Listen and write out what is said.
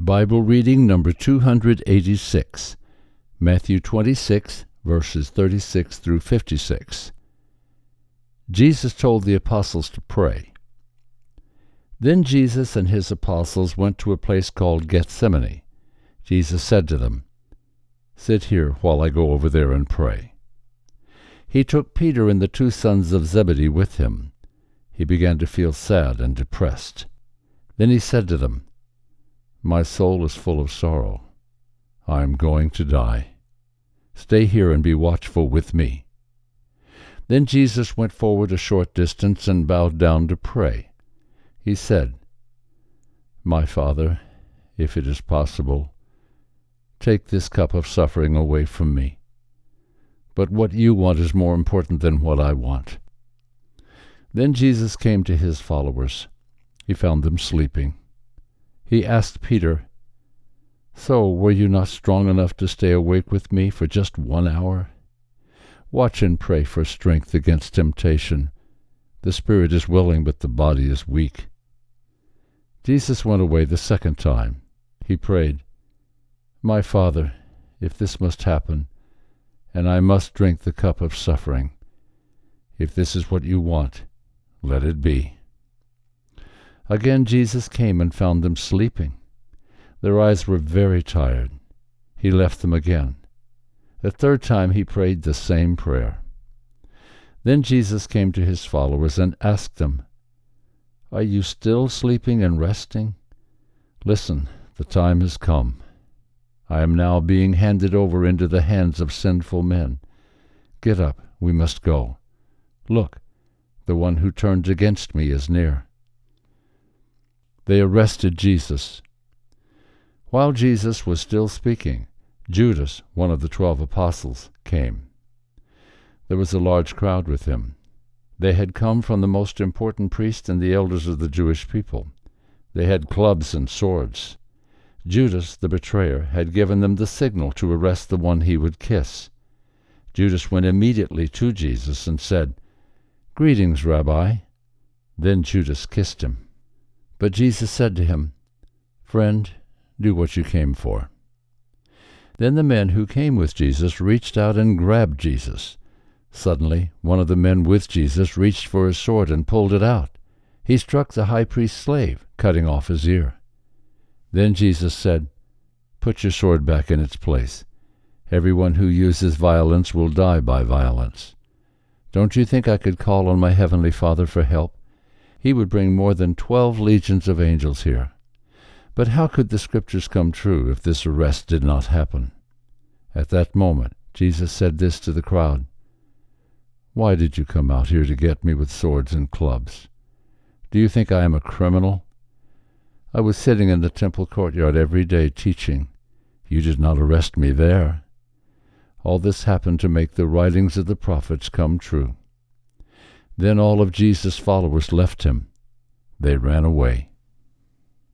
Bible reading number 286, Matthew 26, verses 36 through 56. Jesus told the apostles to pray. Then Jesus and his apostles went to a place called Gethsemane. Jesus said to them, "Sit here while I go over there and pray." He took Peter and the two sons of Zebedee with him. He began to feel sad and depressed. Then he said to them, "My soul is full of sorrow. I am going to die. Stay here and be watchful with me." Then Jesus went forward a short distance and bowed down to pray. He said, "My Father, if it is possible, take this cup of suffering away from me. But what you want is more important than what I want." Then Jesus came to his followers. He found them sleeping. He asked Peter, "So were you not strong enough to stay awake with me for just 1 hour? Watch and pray for strength against temptation. The spirit is willing, but the body is weak." Jesus went away the second time. He prayed, "My Father, if this must happen, and I must drink the cup of suffering, if this is what you want, let it be." Again Jesus came and found them sleeping. Their eyes were very tired. He left them again. The third time he prayed the same prayer. Then Jesus came to his followers and asked them, "Are you still sleeping and resting? Listen, the time has come. I am now being handed over into the hands of sinful men. Get up, we must go. Look, the one who turned against me is near." They arrested Jesus. While Jesus was still speaking, Judas, one of the 12 apostles, came. There was a large crowd with him. They had come from the most important priests and the elders of the Jewish people. They had clubs and swords. Judas, the betrayer, had given them the signal to arrest the one he would kiss. Judas went immediately to Jesus and said, "Greetings, Rabbi." Then Judas kissed him. But Jesus said to him, "Friend, do what you came for." Then the men who came with Jesus reached out and grabbed Jesus. Suddenly, one of the men with Jesus reached for his sword and pulled it out. He struck the high priest's slave, cutting off his ear. Then Jesus said, "Put your sword back in its place. Everyone who uses violence will die by violence. Don't you think I could call on my heavenly Father for help? He would bring more than 12 legions of angels here. But how could the scriptures come true if this arrest did not happen?" At that moment, Jesus said this to the crowd, "Why did you come out here to get me with swords and clubs? Do you think I am a criminal? I was sitting in the temple courtyard every day teaching. You did not arrest me there. All this happened to make the writings of the prophets come true." Then all of Jesus' followers left him. They ran away.